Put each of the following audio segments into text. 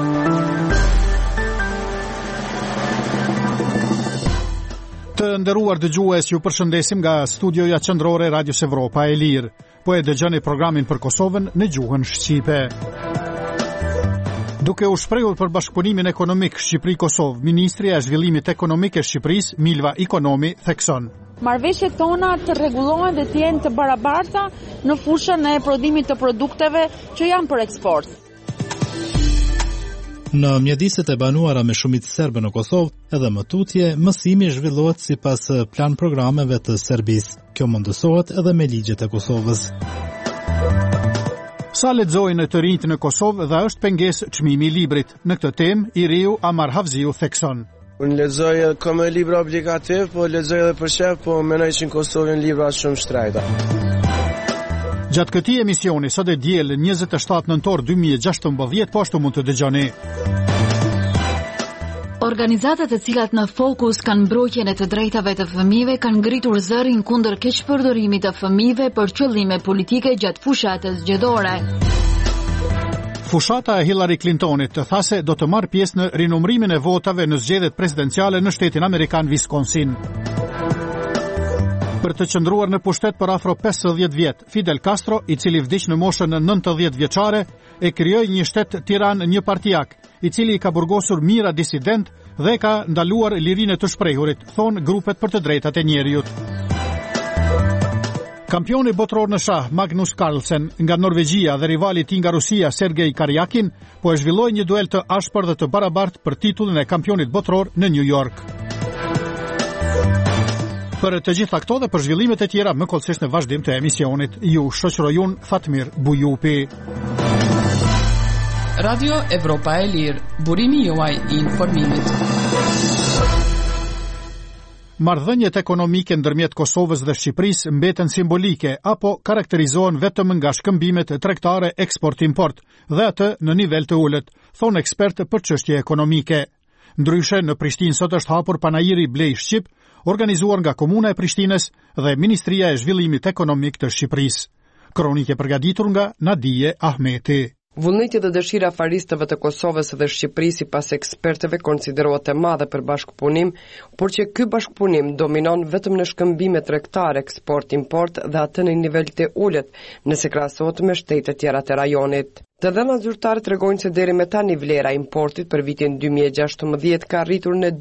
Të nderuar dëgjues, ju përshëndesim nga studioja qendrore e Radios Evropa e Lirë. Po e dëgjoni programin për Kosovën në gjuhën shqipe. Duke u shprehur për bashkëpunimin ekonomik Shqipëri-Kosovë, Ministri e Zhvillimit Ekonomik e Shqipërisë, Milva Ikonomi, thekson: Marrëveshjet tona të rregullohen dhe të jenë të barabarta në fushën e prodhimit të produkteve që janë për eksport. Në mjediset e banuara me shumicë serbe në Kosovë, edhe më tutje, mësimi zhvillohet sipas plan programeve të Serbisë. Kjo mundësohet edhe me ligjet e Kosovës. Sa lexojnë të rinjt në Kosovë dhe është pengesë çmimi i librit. Në këtë temë, i riu Amar Havziu thekson: Unë lexoj comme libra obligativ, po lexoj edhe për shef, po mendoj që në Kosovë janë libra shumë shtrejta. Gjatë këtij emisioni, sot e diel 27 nëntor 2016, po ashtu mund të dëgjoni. Organizatat e cilat në fokus kanë mbrojtjen e të drejtave të fëmijëve kanë ngritur zërin kundër keqpërdorimit të fëmijëve për qëllime politike gjatë fushatës zgjedhore. Fushata e Hillary Clintonit të tha se do të marrë pjesë në rinumrimin e votave në zgjedhjet presidenciale në shtetin amerikan Wisconsin. Për të qëndruar në pushtet për afro 50 vjet, Fidel Castro, i cili vdiq në moshën 90 vjeçare, e krijoi një shtet tiran një partijak, i cili ka burgosur mijëra disident dhe ka ndaluar lirinë të shprehurit, thon grupet për të drejtat e njerëzit. Kampioni botror në shah Magnus Carlsen nga Norvegjia dhe rivali i tij nga Rusia Sergej Karjakin po e zhvilloi një duel të ashpër dhe të barabartë për titullin e kampionit botror në New York. Për të gjitha këto dhe për zhvillimet e tjera më kollësisht në vazhdim të emisionit, ju shoqëroj unë Fatmir Bujupi. Radio Evropa e Lirë, burimi juaj i informimit. Marrëdhëniet ekonomike ndërmjet Kosovës dhe Shqipërisë mbeten simbolike apo karakterizohen vetëm nga shkëmbimet tregtare eksport-import dhe atë në nivel të ulët, thon ekspertë për çështje ekonomike. Ndryshe, në Prishtinë sot është hapur panajiri Blej Shqip, organizuar nga Komuna e Prishtinës dhe Ministria e Zhvillimit Ekonomik të Shqipërisë. Kronikë përgatitur nga Nadije Ahmeti. Vullneti dhe dëshira faristëve të Kosovës dhe Shqipërisë sipas ekspertëve konsiderohet e madhe për bashkëpunim, por që ky bashkëpunim dominon vetëm në shkëmbime tregtare, eksport-import dhe atë në nivel të ulët, nëse krahasohet me shtetet tjera të rajonit. Të dhënat zyrtare tregojnë se deri me tani vlera e importit për vitin 2016 ka arritur në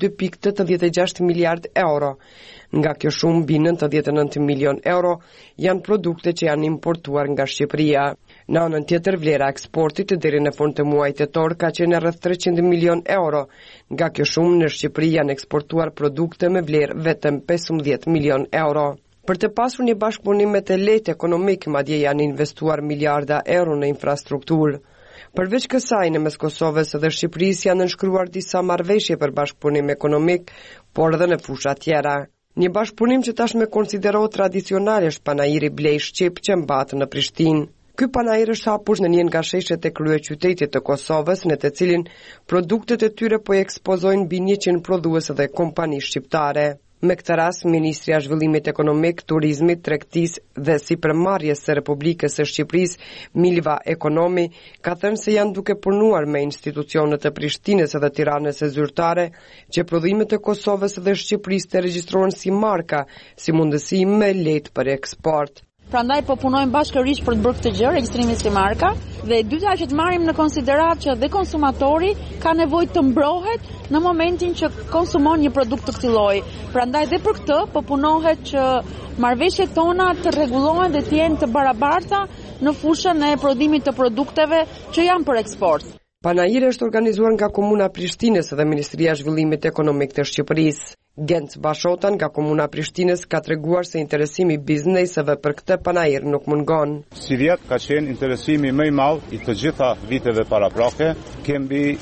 2.86 miliard euro. Nga kjo shumë, mbi 99 milion euro janë produkte që janë importuar nga Shqipëria. Në anën tjetër, vlera e eksportit deri në fund të muajit tetor ka qenë rreth 300 milion euro. Nga kjo shumë, në Shqipëri janë eksportuar produkte me vlerë vetëm 15 milion euro. Për të pasur një bashkëpunim me të lehtë ekonomik, madje janë investuar miliarda euro në infrastrukturë. Përveç kësaj, në mes Kosovës dhe Shqipërisë janë nënshkruar disa marrëveshje për bashkëpunim ekonomik, por edhe në fusha tjera. Një bashkëpunim që tashmë konsiderohet tradicional është panajiri Blej Shqip që mbahet në Prishtinë. Ky panajir është hapur në një nga sheshet e kryeqytetit të Kosovës, në të cilin produktet e tyre po ekspozojnë mbi 100 prodhuese dhe kompani shqiptare. Me këtë rast, Ministria e Zhvillimit Ekonomik, Turizmit, Tregtisë dhe Sipërmarrjes së Republikës së Shqipërisë, Milva Ikonomi, ka thënë se janë duke punuar me institucionet e Prishtinës dhe Tiranës së zyrtare që prodhimet e Kosovës dhe Shqipërisë të regjistrohen si marka, si mundësi më e lehtë për eksport. Prandaj po punojmë bashkërisht për të bërë këtë gjë, regjistrimi si marka, dhe e dyta që të marrim në konsiderat që dhe konsumatori ka nevojë të mbrohet në momentin që konsumon një produkt të këtij lloji. Prandaj dhe për këtë po punohet që marrëveshjet tona të rregullohen dhe të jenë të barabarta në fushën e prodhimit të produkteve që janë për eksport. Panajiri është organizuar nga Komuna e Prishtinës dhe Ministria e Zhvillimit Ekonomik të Shqipërisë. Genc Bashotan nga Komuna e Prishtinës ka treguar se interesimi i bizneseve për këtë panajir nuk mungon. Si vjet ka qenë interesimi më i madh i të gjitha viteve paraprake. Kemi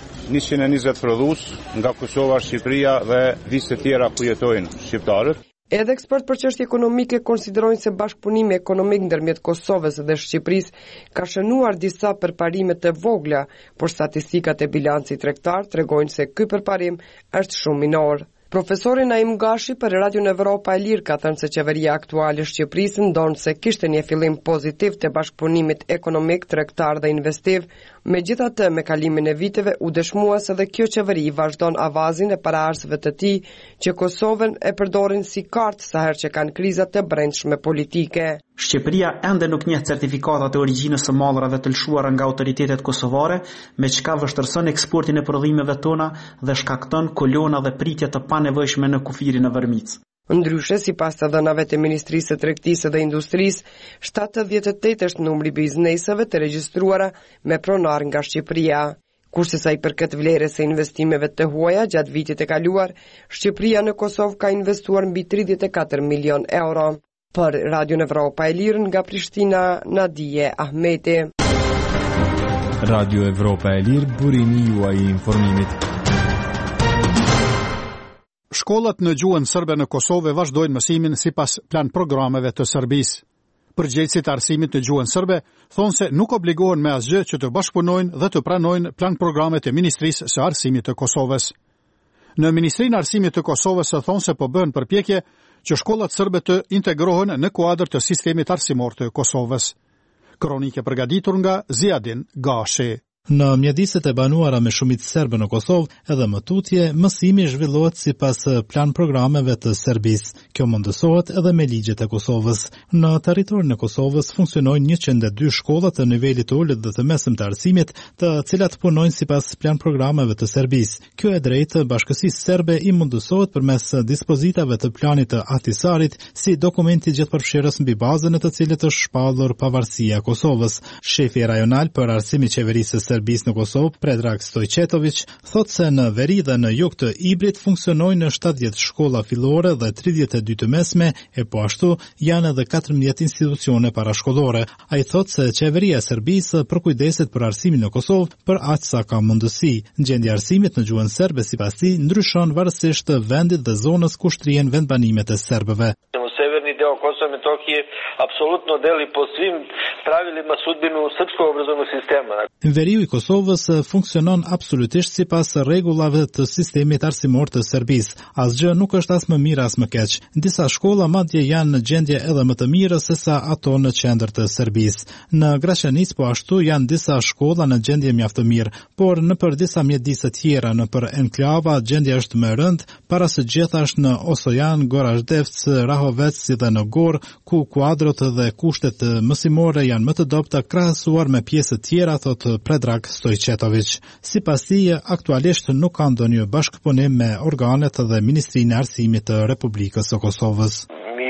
120 prodhues nga Kosova, Shqipëria dhe viste tjera ku jetojnë shqiptarët. Edhe ekspert për çështje ekonomike konsiderojnë se bashkëpunimi ekonomik ndërmjet Kosovës dhe Shqipërisë ka shënuar disa përparime të vogla, por statistikat e bilancit tregtar tregojnë se ky përparim është shumë minor. Profesori Naim Gashi për Radion Evropa e Lirë ka thënë se qeveria aktuale e Shqipërisë ndonë se kishte një fillim pozitiv të bashkëpunimit ekonomik, tregtar dhe investiv, megjithatë me kalimin e viteve u dëshmua se dhe kjo qeveri vazhdon avazin e paraarsëve të tij që Kosovën e përdorin si kartë sa herë që kanë krizat të brendshme politike. Shqipëria ende nuk njeh certifikatat e origjinës së mallrave të lëshuara nga autoritetet kosovare, me çka vështirëson eksportin e prodhimeve tona dhe shkakton kolona dhe pritje të panevojshme në kufirin e vërmicë. Ndryshe, sipas të dhënave të Ministrisë së Tregtisë dhe Industrisë, 78 është numri bizneseve të regjistruara me pronar nga Shqipëria. Kurse sa i përket vlerës së investimeve të huaja gjatë vitit e kaluar, Shqipëria në Kosovë ka investuar mbi 34 milion euro. Për Radion Evropa e Lirë nga Prishtina, Nadije Ahmeti. Radio Evropa e Lirë, burimi juaj i informimit. Shkollat në gjuhën serbe në Kosovë vazhdojnë mësimin sipas plan programeve të Serbisë. Përgjegjësit e arsimit në gjuhën serbe thonë se nuk obligohen me asgjë që të bashkëpunojnë dhe të pranojnë plan programet e Ministrisë së Arsimit të Kosovës. Në Ministrinë e Arsimit të Kosovës thonë se po bëhen përpjekje që shkollat serbe të integrohen në kuadër të sistemit arsimor të Kosovës. Kronike përgatitur nga Ziadin Gashi. Në mjediset e banuara me shumicë serbe në Kosovë, edhe më tutje, mësimi zhvillohet sipas plan programeve të Serbisë. Kjo mundësohet edhe me ligjet e Kosovës. Në territorin e Kosovës funksionojnë 102 shkolla të nivelit të ulët dhe të mesëm të arsimit, të cilat punojnë sipas plan programeve të Serbisë. Kjo e drejtë Bashkësisë Serbe i mundësohet përmes dispozitave të planit të Ahtisarit, si dokumenti gjithëpërfshirës mbi bazën e të cilit është shpallur pavarësia e Kosovës. Shefi rajonal për arsimin e qeverisë Serbisë në Kosovë, Predrag Stojčetović, thotë se në veri dhe në jug të Ibrit funksionojnë 70 shkolla fillore dhe 32 të mesme, e po ashtu janë edhe 14 institucione parashkollore. Ai thotë se qeveria e Serbisë përkujdeset për arsimin në Kosovë për aq sa ka mundësi. Gjendja e arsimit në gjuhën serbe sipas tij ndryshon varësisht të vendit dhe zonës ku shtrihen vendbanimet e serbëve. Severni deo Kosova i Metohije apsolutno deli po svim pravilima sudbinu srpskog obrazovnog sistema. Veriu i Kosovës funksionon absolutisht sipas rregullave të sistemit arsimor të Serbisë. Asgjë nuk është as më mirë as më keq. Disa shkolla madje janë në gjendje edhe më të mirë se sa ato në qendër të Serbisë. Në Graçanic po ashtu janë disa shkolla në gjendje mjaft të mirë, por nëpër disa mjedise tjera nëpër enklava gjendja është më e rëndë, para së gjithashtu në Osojan, Gorazhdevc, Rahovec si dhe në Gorë, ku kuadrot dhe kushtet mësimore janë më të dobta krahasuar me pjesë tjera, thotë Predrag Stojčetović. Sipas tij, aktualisht nuk ka ndonjë bashkëpunim me organet dhe Ministrinë e Arsimit të Republikës së Kosovës.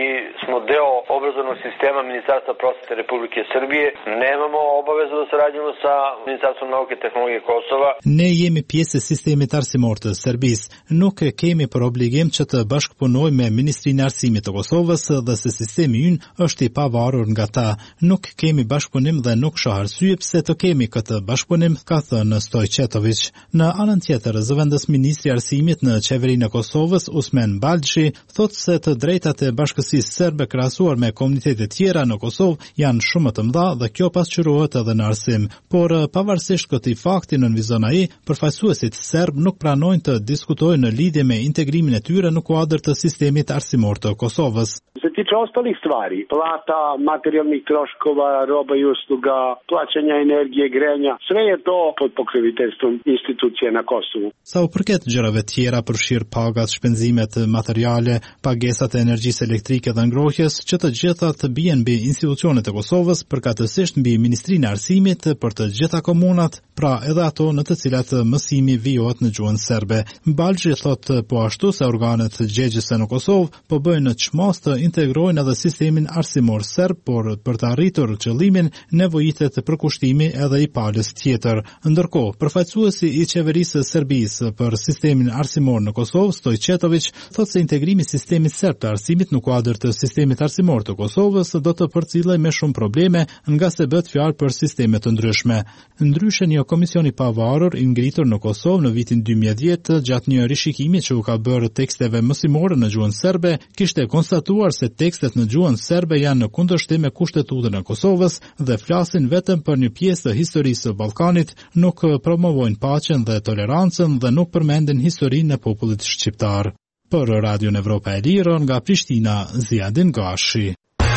Deo obrazovnog sistema Ministarstva prosvete Republike Srbije. Nemamo obavezu da sarađujemo sa Ministarstvom nauke i tehnologije Kosova. Ne jemi pjesë e sistemit arsimor të Serbisë. Nuk kemi për obligim që të bashkëpunojmë me Ministrinë e Arsimit të Kosovës dhe se sistemi ynë është i pavarur nga ta. Nuk kemi bashkëpunim dhe nuk shoh arsye pse të kemi këtë bashkëpunim, ka thënë Stojčetović. Në anën tjetër, zëvendës ministri i Arsimit në qeverinë e Kosovës, Usmen Balçi, thotë se të drejtat e Bashkësisë Serbe krahasuar me komunitetet tjera në Kosovë janë shumë më të mëdha dhe kjo pasqyrohet edhe në arsim. Por pavarësisht këtij fakti, nënvizon ai, përfaqësuesit serb nuk pranojnë të diskutojnë në lidhje me integrimin e tyre në kuadër të sistemit arsimor të Kosovës. Se tiče ostalih stvari, plata materijalnih troškova, roba i usluga, plaćanja energije, grenja, sve je to pod pokroviteljstvom institucije na Kosovu. Sa u përket gjërave tjera, përfshir pagat, shpenzimet materiale, pagesat e energjisë elektrike dhe ngrohjes, që të gjitha të bien mbi institucionet e Kosovës, përkatësisht mbi Ministrinë e Arsimit për të gjitha komunat, pra edhe ato në të cilat mësimi vijohet në gjuhën serbe. Balçi thotë po ashtu se organet gjegjëse në Kosovë po bëjnë çmos të integrojnë edhe sistemin arsimor serb, por për të arritur qëllimin nevojitet përkushtimi edhe i palës tjetër. Ndërkohë, përfaqësuesi i qeverisë së Serbisë për sistemin arsimor në Kosovë, Stojčetović, thotë se integrimi i sistemit serb të arsimit në kuadër të sistemit arsimor të Kosovës do të përcillej me shumë probleme, nga se bëhet fjalë për sisteme të ndryshme. Ndryshe, një komision i pavarur i ngritur në Kosovë në vitin 2010 gjatë një rishikimi që u ka bërë teksteve mësimore në gjuhën serbe, kishte konstatuar se tekstet në gjuhën serbe janë në kundërshtim me kushtetutën e Kosovës dhe flasin vetëm për një pjesë të historisë së Ballkanit, nuk promovojnë paqen dhe tolerancën dhe nuk përmendin historinë e popullit shqiptar. Për Radion Evropa e Lirë nga Prishtina, Ziadin Gashi.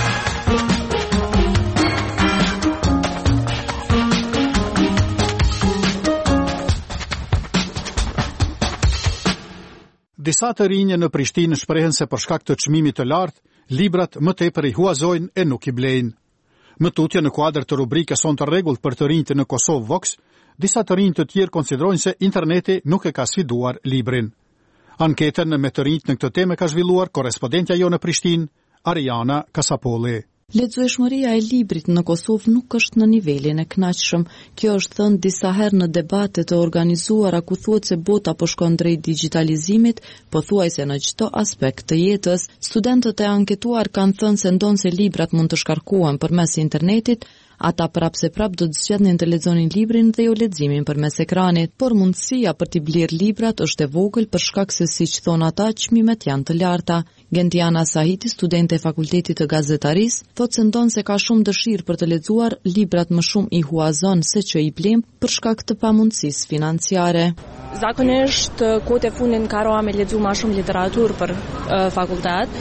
Disa të rinje në Prishtinë shprehen se për shkak të çmimit të lartë, librat më tepër i huazojnë e nuk i blejnë. Më tutje në kuadër të rubrikës On të rregullt për të rinjtë në Kosovë Vox, disa të rinj të tjerë konsiderojnë se interneti nuk e ka sfiduar librin. Anketën me të rinjtë në këtë temë ka zhvilluar korrespondentja jo në Prishtinë, Ariana Kasapolli. Lexueshmëria e librit në Kosovë nuk është në nivelin e kënaqshëm. Kjo është thënë disa herë në debate të organizuara ku thuhet se bota po shkon drejt digitalizimit, pothuajse në çdo aspekt të jetës. Studentët e anketuar kanë thënë se ndonse librat mund të shkarkohen përmes internetit, ata prap do të zgjedhnin të lexonin librin dhe jo leximin përmes ekranit, por mundësia për t'i blerë librat është e vogël për shkak se siç thon ata, çmimet janë të larta. Gentiana Sahiti, studente e Fakultetit të Gazetarisë, thotë se ndonse ka shumë dëshirë për të lexuar, librat më shumë i huazon se që i blem për shkak të pamundësisë financiare. Zakonisht kohët e fundit ka rënë me lexu më shumë literaturë për fakultet.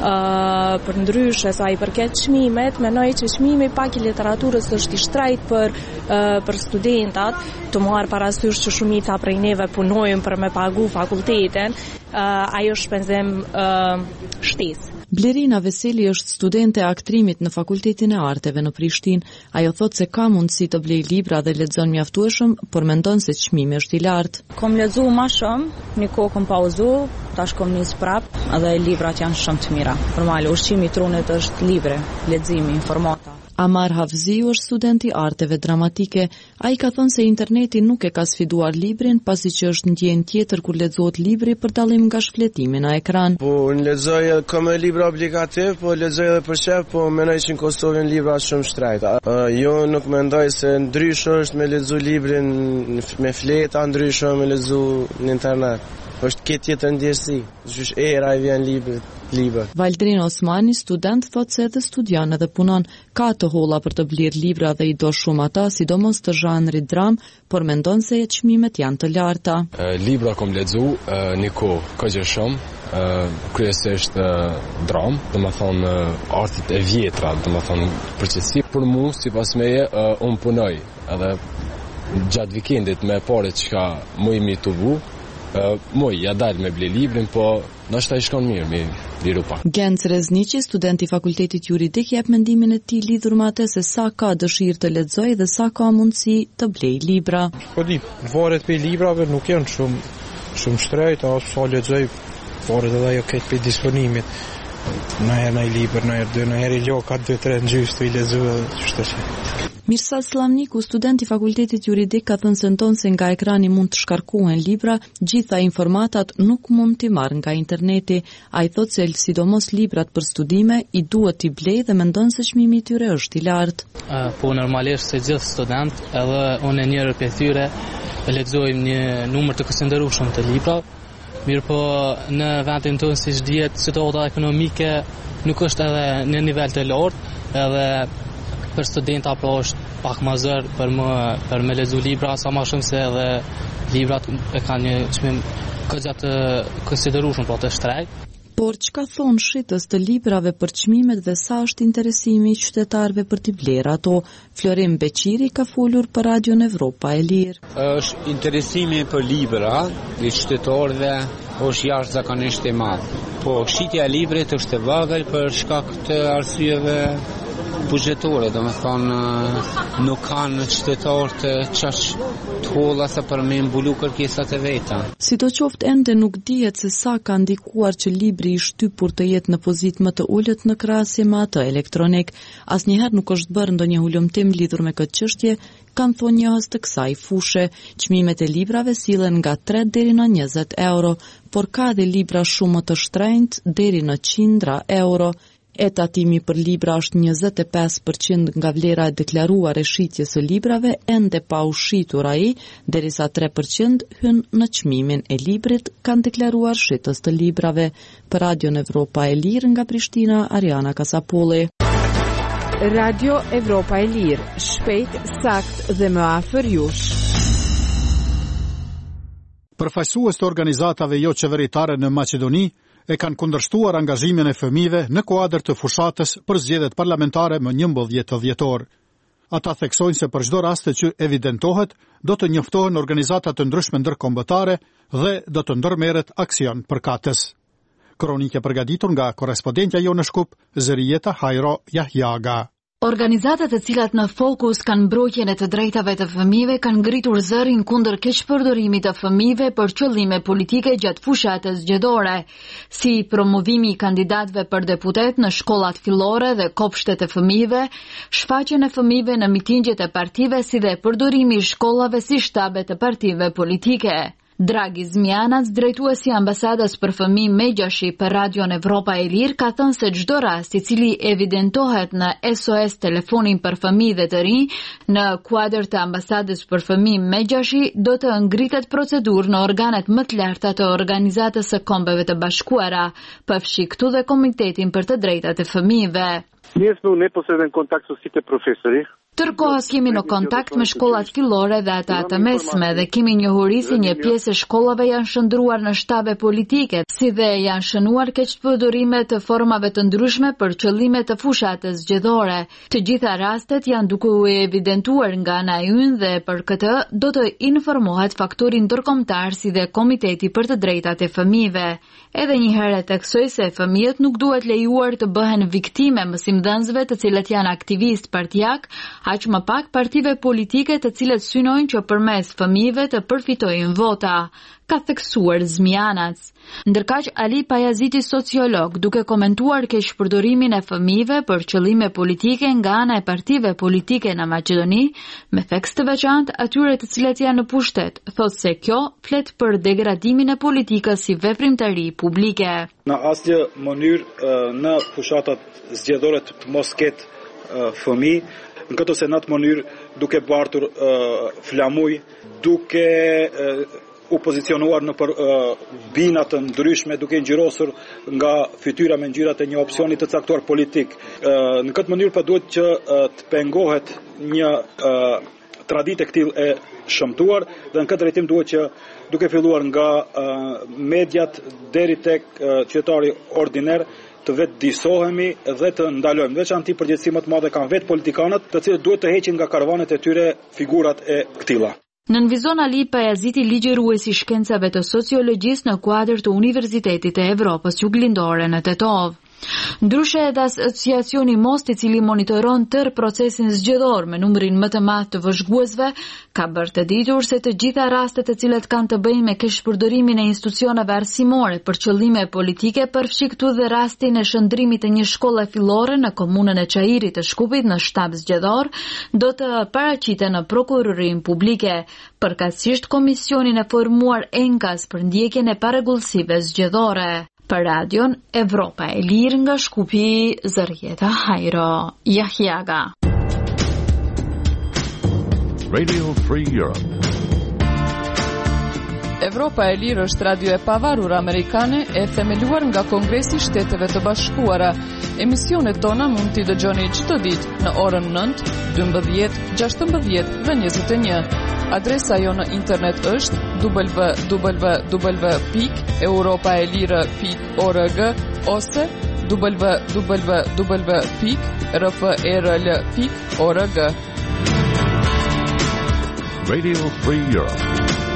Për ndryshe sa i përket çmimet, mendoj që çmimi pak i literaturës është i shtrejt për studentat, të marrë parasysh që shumica prej neve punojnë për me pagu fakultetin, ajo shpenzim shtesë. Blerina Veseli është studente e aktrimit në Fakultetin e Arteve në Prishtinë. Ajo thotë se ka mundësi të blej libra dhe lexon mjaftueshëm, por mendon se çmimi është i lartë. Kom lexu më shumë, një kohë kom pauzu, tash kom nis prap, edhe librat janë shumë të mira. Normal, ushqimi i trunit është libre, leximi, informata. Amar Havziu është student i arteve dramatike. Ai ka thënë se interneti nuk e ka sfiduar librin, pasi që është ndjenjë tjetër kur lexohet libri për dallim nga shfletimi në ekran. Po lexoj kam libra obligativ, po lexoj edhe për shef, po mendoj që në Kosovë libra shumë shtrejta. Jo nuk mendoj se ndryshe është me lexu librin me fleta, ndryshe me lexu në internet. Është këtë tjetër ndjesi, gjysh era i vjen libër. Valdrin Osmani, student, thot se edhe studion edhe punon, ka të holla për të blerë libra dhe i do shumë ata, sidomos të zhanrit dram, por mendon se çmimet janë të larta. Libra kom lexu një kohë kaq shumë, kryesisht dram, domethënë artit e vjetra, domethënë përgjithësi për mua sipas meje un punoj edhe gjatë vikendit me parë çka më i mituvu. Moj, ja dalë me ble librin, po nështë i shkon mirë, me liru pak. Genc Reznici, student i Fakultetit Juridik, jep mendimin e tij lidhur me atë se sa ka dëshirë të lexojë dhe sa ka mundësi të blej libra. Po di, varet pe librave nuk janë shumë shtrejta, sa lexoj, varet edhe ajo këtë pe disponimit. Në herë libër, në herë dy, në herë i lo, ka 2-3 në gjysë të i lezu edhe qështë që. Mirsad Slamniku, student i Fakultetit Juridik, ka thënë se ndonse nga ekrani mund të shkarkohen libra, gjitha informatat nuk mund t'i marrë nga interneti. Ai thotë se sidomos librat për studime i duhet t'i blej dhe mendon se çmimi i tyre është i lartë. Po normalisht se gjithë student, edhe unë njëri prej tyre lexojmë një numër të kësëndërueshëm të libra. Mirë po në vendin tonë si dihet situata ekonomike nuk është edhe në nivel të lartë, edhe për studenta pra është pak më zër për me lexu libra, sa më shumë se edhe librat e kanë një çmim kaq të konsiderueshëm pra të shtrejtë. Por çka thon shitës të librave për çmimet dhe sa është interesimi i qytetarëve për t'i blerë ato? Florim Beqiri ka folur për Radion Evropa e Lirë. Është interesimi për libra i qytetarëve është jashtëzakonisht i madh. Po shitja e librit është e vogël për shkak të arsyeve buxhetore, domethënë nuk kanë qytetarë të çash të holla sa për me mbulu kërkesat e veta. Sidoqoftë ende nuk dihet se sa ka ndikuar që libri i shtypur të jetë në pozitë më të ulët në krahasje me atë elektronik. Asnjëherë nuk është bërë ndonjë hulumtim lidhur me këtë çështje, kanë thonë njohës të kësaj fushe. Çmimet e librave sillen nga 3 deri në 20 euro, por ka edhe libra shumë më të shtrenjtë deri në qindra euro. Etatimi për libra është 25% nga vlera e deklaruar e shitjes së librave, ende pa u shitur ai, derisa 3% hyn në çmimin e librit, kanë deklaruar shitës të librave. Për Radion Evropa e Lirë nga Prishtina, Ariana Kasapolli. Radio Evropa e Lirë, shpejt, sakt dhe më afër jush. Përfaqësues të organizatave jo qeveritare në Maqedoni e kanë kundërshtuar angazhimin e fëmijëve në kuadër të fushatës për zgjedhjet parlamentare më 11 dhjetor. Ata theksojnë se për çdo rast që evidentohet, do të njoftohen organizata të ndryshme ndërkombëtare dhe do të ndërmerret aksion përkatës. Kronikë e përgatitur nga korrespondentja jonë në Shkup, Zërijeta Hajro Jahjaga. Organizatat e cilat në fokus kanë mbrojtjen e të drejtave të fëmijëve kanë ngritur zërin kundër keqpërdorimit të fëmijëve për qëllime politike gjatë fushatës zgjedhore, si promovimi i kandidatëve për deputet në shkollat fillore dhe kopshtet e fëmijëve, shfaqjen e fëmijëve në mitingjet e partive si dhe përdorimi i shkollave si shtabe të partive politike. Dragi Zmianac, drejtuesi i ambasadës për fëmijë Megjashi për Radion Evropa e Lirë, ka thënë se çdo rast i cili evidentohet në SOS telefonin për fëmijë dhe të rinj në kuadër të ambasadës për fëmijë Megjashi do të ngritet procedurë në organet më të larta të Organizatës së Kombeve të Bashkuara, përfshi këtu dhe Komitetin për të drejtat e fëmijëve. Ние сме непосреден контакт со сите професори. Tërkohës kemi në kontakt me shkollat fillore dhe ata të mesme dhe kemi njohuri si një pjesë e shkollave janë shndruar në shtabe politike, si dhe janë shënuar keqpërdorime të formave të ndryshme për qëllime të fushatës zgjedhore. Të gjitha rastet janë duke u evidentuar nga ana ynë dhe për këtë do të informohet faktori ndërkombëtar si dhe Komiteti për të drejtat e fëmijëve. Edhe një herë theksoj se fëmijët nuk duhet lejuar të bëhen viktime mësimdhënësve të cilët janë aktivistë partijak, aq më pak partive politike të cilët synojnë që përmes fëmijëve të përfitojnë vota, ka theksuar Zmianac. Ndërkaq Ali Pajaziti, sociolog, duke komentuar keqpërdorimin e fëmijëve për qëllime politike nga ana e partive politike në Maqedoni, me theks të veçantë atyre të cilët janë në pushtet, thotë se kjo flet për degradimin e politikës si veprimtari publike. Në asnjë mënyrë në fushatat zgjedhore të mos ketë fëmijë, në këtë se në atë mënyrë duke bartur flamuj, duke u pozicionuar në për bina të ndryshme, duke ngjyrosur nga fytyra me ngjyrat e një opsioni të caktuar politik. Në këtë mënyrë pa duhet që të pengohet një traditë e këtillë e shëmtuar dhe në këtë drejtim duhet që duke filluar nga mediat deri tek qytetari ordiner të vetë disohemi dhe të ndalojmë. Veçanti përgjegjësi më të madhe kanë vetë politikanët, të cilët duhet të heqin nga karavanet e tyre figurat e këtilla. Nënvizon Ali Pajaziti, ligjëruesi i shkencave të sociologjisë në kuadër të Universitetit të Evropës Juglindore në Tetov. Ndryshe edhe asociacioni Most, i cili monitoron tërë procesin zgjedhor me numrin më të madh të vëzhguesve, ka bërë të ditur se të gjitha rastet të cilat kanë të bëjnë me keqpërdorimin e institucioneve arsimore për qëllime politike, përfshi këtu dhe rastin e shëndrimit të një shkolle fillore në komunën e Çajirit të Shkupit në shtab zgjedhor, do të paraqiten në prokurorinë publike, përkatësisht komisionin e formuar Enkas për ndjekjen e parregullsive zgjedhore. Për Radion Evropa e Lirë nga Shkupi, Zërijeta Hajro Jahjaga. Radio Free Europe. Evropa e Lirë është radio e pavarur amerikane e themeluar nga Kongresi i Shteteve të Bashkuara. Emisionet tona mund t'i dëgjoni çdo ditë në orën 9, 12, 16 dhe 21. Adresa jo në internet është www.europaelire.org ose www.rfrl.org. Radio Free Europe.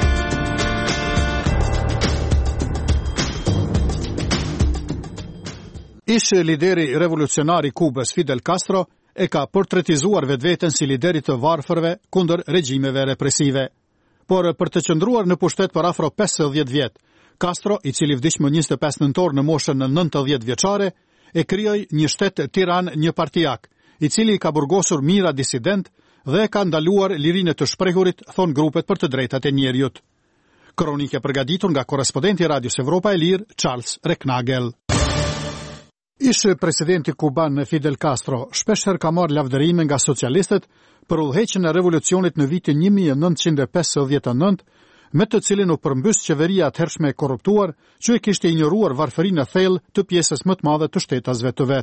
Ish lideri revolucionar i Kubës Fidel Castro e ka portretizuar vetveten si lideri të varfërve kundër regjimeve represive. Por për të qëndruar në pushtet për afro 50 vjet, Castro, i cili vdiq më 25 nëntor në moshën në 90 vjeçare, e krijoi një shtet tiran një partijak, i cili ka burgosur mijëra disident dhe ka ndaluar lirinë të shprehurit, thon grupet për të drejtat e njerëzit. Kronikë përgatitur nga korrespondenti i Radios Evropa e Lirë, Charles Reknagel. Ish presidenti kuban Fidel Castro shpeshherë ka marrë lavdërime nga socialistët për udhëheqjen e revolucionit në vitin 1959, me të cilin u përmbys qeveria atëhershme e korruptuar, që e kishte injoruar varfërinë e thellë të pjesës më të madhe të shtetasve të vet.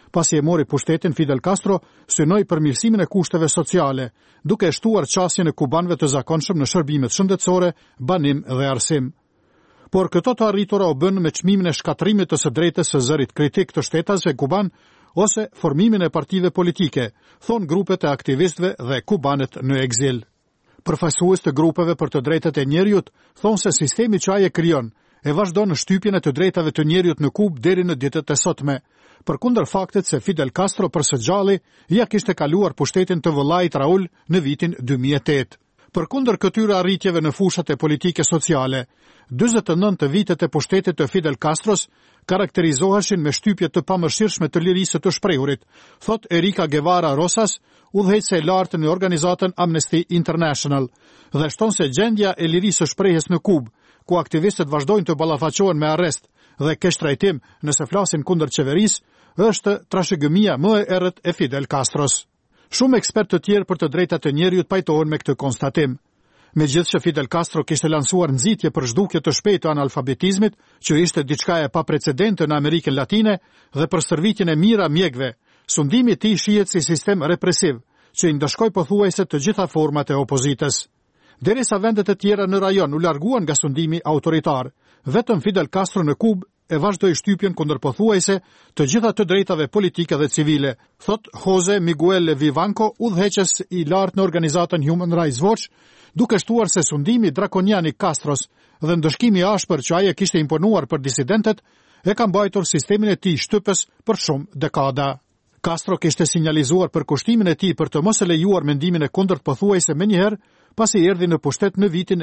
Pasi e mori pushtetin, Fidel Castro synoi përmirësimin e kushteve sociale, duke shtuar qasjen e kubanëve të zakonshëm në shërbimet shëndetësore, banim dhe arsim. Por këto të arritura o bën me çmimin e shkatrimit të së drejtës së zërit kritik të shtetasve kuban ose formimin e partive politike, thon grupet e aktivistëve dhe kubanët në ekzil. Përfaqësues të grupeve për të drejtat e njerëzit thonë se sistemi që ai e krijon e vazhdon në shtypjen e të drejtave të njerëzit në Kubë deri në ditët e sotme, përkundër faktit se Fidel Castro për së gjalli ja kishte kaluar pushtetin të vëllait Raul në vitin 2008. Përkundër këtyre arritjeve në fushat e politike sociale, 49 të vitet e pushtetit të Fidel Castros karakterizoheshin me shtypje të pamëshirshme të lirisë të shprehurit, thot Erika Guevara Rosas, udhëheqëse e lartë në organizatën Amnesty International, dhe shton se gjendja e lirisë së shprehjes në Kubë, ku aktivistët vazhdojnë të ballafaqohen me arrest dhe keq trajtim nëse flasin kundër qeverisë, është trashëgimia më e errët e Fidel Castros. Shumë ekspertë të tjerë për të drejtat e njerëzit pajtohen me këtë konstatim. Megjithëse Fidel Castro kishte lansuar nxitje për zhdukje të shpejtë të analfabetizmit, që ishte diçka e paprecedente në Amerikën Latine, dhe për stërvitjen e mira mjekëve, sundimi i tij shihet si sistem represiv, që i ndëshkoi pothuajse të gjitha format e opozitës. Derisa vendet e tjera në rajon u larguan nga sundimi autoritar, vetëm Fidel Castro në Kubë e vazhdoi shtypjen kundër pothuajse të gjitha të drejtave politike dhe civile, thot Jose Miguel Vivanco, udhëheqës i lartë në organizatën Human Rights Watch, duke shtuar se sundimi drakonian i Castros dhe ndëshkimi i ashpër që ai e kishte imponuar për disidentet e ka mbajtur sistemin e tij shtypës për shumë dekada. Castro kishte sinjalizuar për kushtimin e tij për të mos e lejuar mendimin e kundërt pothuajse menjëherë, pasi erdhi në pushtet në vitin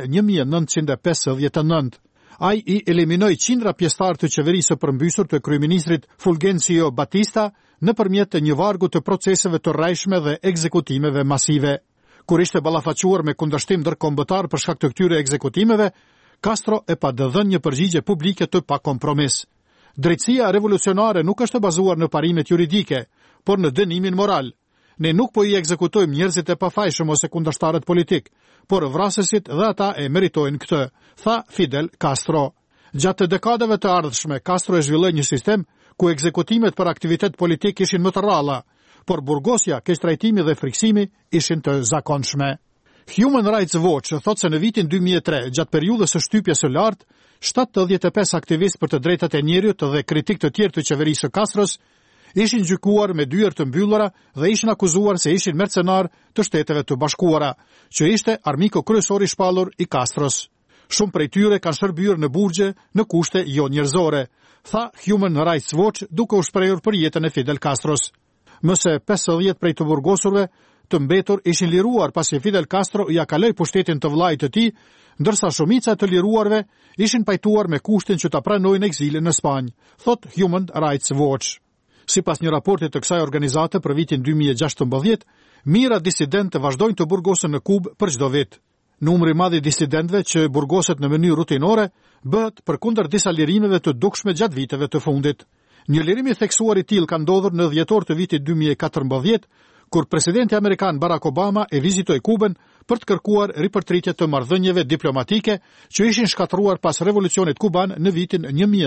1959. Ai i eliminoi qindra pjesëtar të qeverisë së përmbysur të kryeministrit Fulgencio Batista nëpërmjet një vargu të proceseve të rrajshme dhe ekzekutimeve masive. Kur ishte ballafaquar me kundërshtim ndërkombëtar për shkak të këtyre ekzekutimeve, Castro e pa dhënë një përgjigje publike të pakompromis. Drejtësia revolucionare nuk është e bazuar në parimet juridike, por në dënimin moral. Ne nuk po i ekzekutojmë njerëzit e pafajshëm ose kundërshtarët politik, por vrasësit dhe ata e meritojnë këtë, tha Fidel Castro. Gjatë dekadave të ardhshme, Castro e zhvilloi një sistem ku ekzekutimet për aktivitet politik ishin më të rralla, por burgosja, keqtrajtimi dhe friksimi ishin të zakonshme. Human Rights Watch thot se në vitin 2003, gjatë periudhës së shtypjes së lartë, 75 aktivistë për të drejtat e njerëzit dhe kritik të tjerë të qeverisë së Castros ishin gjykuar me dyert të mbyllura dhe ishin akuzuar se ishin mercenar të Shteteve të Bashkuara, që ishte armiku kryesor i shpallur i Castros. Shumë prej tyre kanë shërbyer në burgje në kushte jo njerëzore, tha Human Rights Watch, duke u shprehur për jetën e Fidel Castros. Më se 50 prej të burgosurve të mbetur ishin liruar pasi Fidel Castro ja kaloi pushtetin të vllait të tij, ndërsa shumica të liruarve ishin pajtuar me kushtin që ta pranojnë ekzilin në Spanjë, thot Human Rights Watch. Sipas një raporti të kësaj organizate për vitin 2016, mijëra disidente vazhdojnë të burgosen në Kubë për çdo vit. Numri i madh i disidentëve që burgoset në mënyrë rutinore bëhet përkundër disa lirimeve të dukshme gjatë viteve të fundit. Një lirim i theksuar i tillë ka ndodhur në dhjetor të vitit 2014, kur presidenti amerikan Barack Obama e vizitoi Kubën për të kërkuar ripërtritje të marrëdhënieve diplomatike që ishin shkatruar pas revolucionit kuban në vitin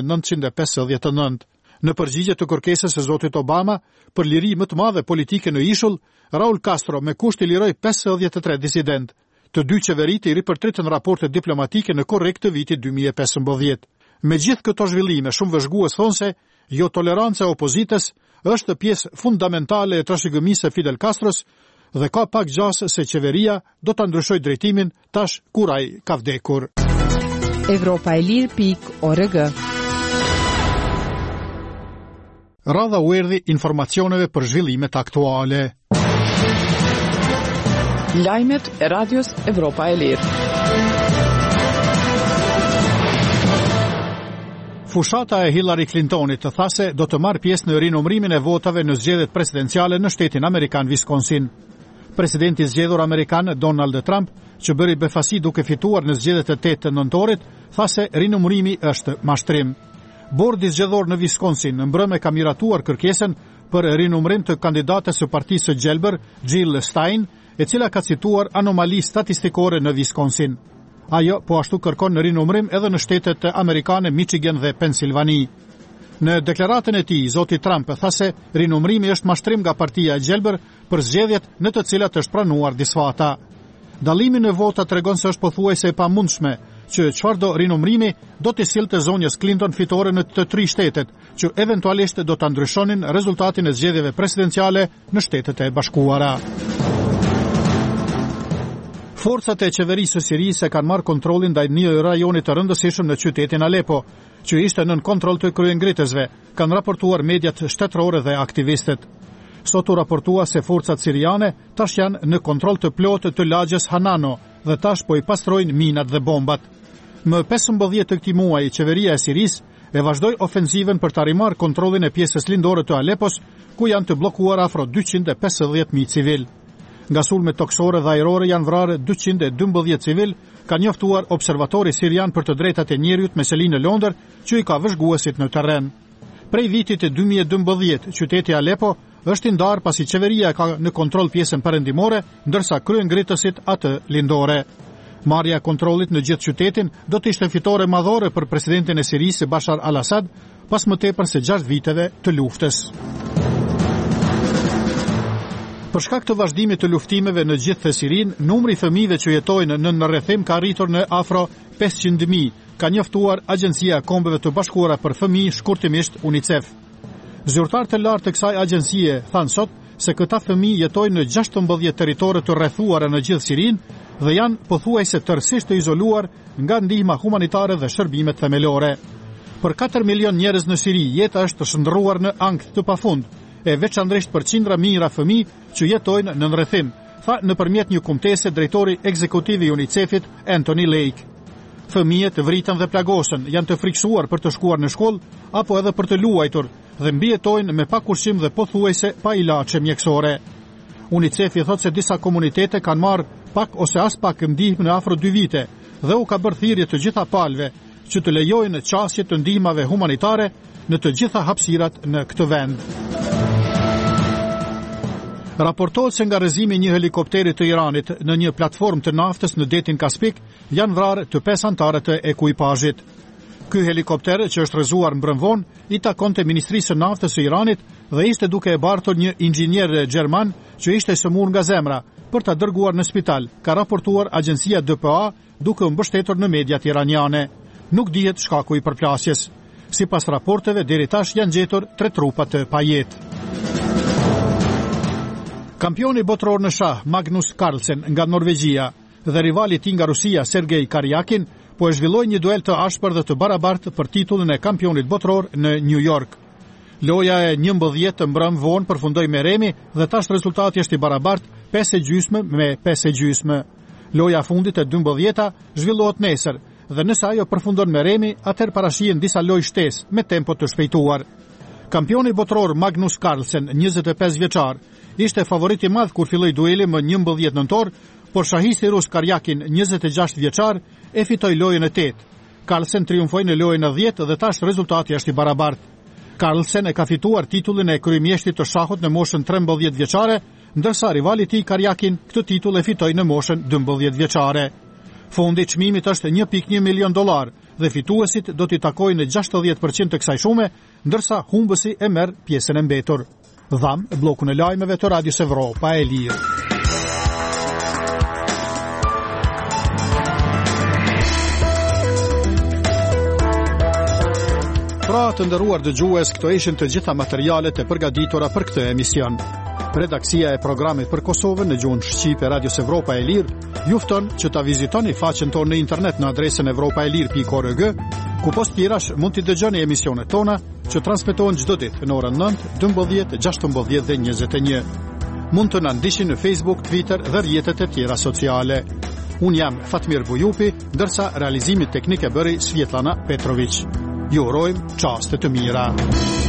1959. Në përgjigje të kërkesës së zotit Obama për liri më të madhe politike në ishull, Raul Castro me kusht i liroi 53 disident. Të dy qeveritë i ripërtritën raportet diplomatike në korrekt të vitit 2015. Me gjithë këto zhvillime, shumë vëzhgues thonë se jo toleranca e opozitës është pjesë fundamentale e trashëgimisë së Fidel Castros dhe ka pak gjasë se qeveria do ta ndryshojë drejtimin tash kur ai ka vdekur. Evropaelir.org Radha u erdhi informacioneve për zhvillimet aktuale. Lajmet e radios Evropa e Lirë. Fushata e Hillary Clintonit të tha se do të marrë pjesë në rinumrimin e votave në zgjedhjet presidenciale në shtetin amerikan Wisconsin. Presidenti zgjedhur amerikan Donald Trump, që bëri befasi duke fituar në zgjedhjet e 8 të nëntorit, tha se rinumrimi është mashtrim. Bordi zgjedhor në Wisconsin në mbrëmë ka miratuar kërkesën për rinumrim të kandidates së partisë së gjelbër, Jill Stein, e cila ka cituar anomali statistikore në Wisconsin. Ajo po ashtu kërkon në rinumrim edhe në shtetet amerikane Michigan dhe Pennsylvania. Në deklaratën e tij, zoti Trump tha se rinumërimi është mashtrim nga Partia e Gjelbër për zgjedhjet në të cilat është pranuar disfata. Dallimi në vota tregon se është pothuajse e pamundshme që çfarëdo rinumërimi do të sillte zonjës Clinton fitore në të 3 shtetet, që eventualisht do ta ndryshonin rezultatin e zgjedhjeve presidenciale në Shtetet e Bashkuara. Forcat e qeverisë së Sirisë kanë marrë kontrollin ndaj një rajoni të rëndësishëm në qytetin Alepo, që ishte nën kontroll të kryengritësve, kanë raportuar mediat shtetërore dhe aktivistët. Sot u raportua se forcat siriane tash janë në kontroll të plotë të lagjes Hanano dhe tash po i pastrojnë minat dhe bombat. Më 15 të këtij muaji, qeveria e Sirisë e vazhdoi ofensivën për ta rimarrë kontrollin e pjesës lindore të Alepos, ku janë të bllokuar afro 250.000 civil. Nga sulmet toksore dhe ajrore janë vrarë 212 civil, ka njoftuar observatori sirian për të drejtat e njerëzit me selinë në Londër, që i ka vëzhguesit në terren. Prej vitit e 2012, qyteti Alepo është i ndarë pasi qeveria ka në kontroll pjesën perëndimore, ndërsa kryengritësit atë lindore. Marrja e kontrollit në gjithë qytetin do të ishte fitore madhore për presidentin e Sirisë Bashar al-Assad, pas më tepër se 6 viteve të luftës. Për shkak të vazhdimit të luftimeve në gjithë Sirinë, numri i fëmijëve që jetojnë në rrethim ka arritur në afro 500.000, ka njoftuar Agjencia e Kombeve të Bashkuara për Fëmijë, shkurtimisht UNICEF. Zyrtarët e lartë të kësaj agjencie thanë sot se këta fëmijë jetojnë në 16 territore të rrethuara në gjithë Sirinë dhe janë pothuajse tërësisht të izoluar nga ndihma humanitare dhe shërbimet themelore. Për 4 milion njerëz në Siri, jeta është shndërruar në ankth të pafund, e veçanërisht për qindra mijëra fëmijë që jetojnë në rrethim, tha nëpërmjet një kumtese drejtori ekzekutiv i UNICEF-it Anthony Lake. Fëmijët vritën dhe plagosën, janë të friksuar për të shkuar në shkollë apo edhe për të luajtur dhe mbijetojnë me pak ushqim dhe pothuajse pa ilaçe mjekësore. UNICEF-i thotë se disa komunitete kanë marrë pak ose as pak ndihmë në afro 2 vite dhe u ka bërë thirrje të gjitha palëve që të lejojnë qasje të ndihmave humanitare në të gjitha hapësirat në këtë vend. Raportohet se nga rrëzimi një helikopteri të Iranit në një platformë të naftës në detin Kaspik janë vrarë të 5 anëtarë të ekuipazhit. Ky helikopter, që është rrëzuar mbrëmvon, i takonte Ministrisë së Naftës së Iranit dhe ishte duke e bartur një inxhinier gjerman që ishte sëmur nga zemra për ta dërguar në spital, ka raportuar agjencia DPA duke u mbështetur në mediat iraniane. Nuk dihet shkaku i përplasjes. Sipas raporteve, deri tash janë gjetur 3 trupa të pajetë. Kampioni botror në shah Magnus Carlsen nga Norvegjia dhe rivali i tij nga Rusia Sergej Karjakin po e zhvilloi një duel të ashpër dhe të barabartë për titullin e kampionit botror në New York. Loja e 11 mbrëm vonë përfundoi me remi dhe tash rezultati është i barabartë 5-5 me 5-5. Loja fundit e 12 zhvillohet nesër dhe nëse ajo përfundon me remi, atëherë parashihen disa lojë shtesë me tempo të shpejtuar. Kampioni botror Magnus Carlsen, 25 vjeçar, ishte favorit i madh kur filloi dueli më 11 nëntor, por shahisi rus Karjakin, 26 vjeçar, e fitoi lojën e 8. Carlsen triumfoi në lojën e 10 dhe tash rezultati është i barabartë. Carlsen e ka fituar titullin e kryemjeshtit të shahut në moshën 13 vjeçare, ndërsa rivali i tij Karjakin këtë titull e fitoi në moshën 12 vjeçare. Fondi i çmimit është $1.1 milion dhe fituesit do t'i takojnë 60% të kësaj shume, ndërsa humbësi e merr pjesën e mbetur. Dham, blokun e lajmeve të Radios Evropa e Lirë. Pra të nderuar dëgjues, këto ishin të gjitha materialet e përgatitura për këtë emision. Redaksia e programit për Kosovën në gjuhën shqipe Radios Evropa e Lirë ju fton që ta vizitoni faqen tonë në internet në adresën evropaelir.org, ku post tjerash mund t'i dëgjoni emisionet tona që transmetohen çdo ditë në orën 9, 12, 16 dhe 21. Mund të na ndiqni në Facebook, Twitter dhe rrjetet e tjera sociale. Unë jam Fatmir Bujupi, ndërsa realizimin teknik e bëri Svjetlana Petrović. Ju urojmë çaste të mira.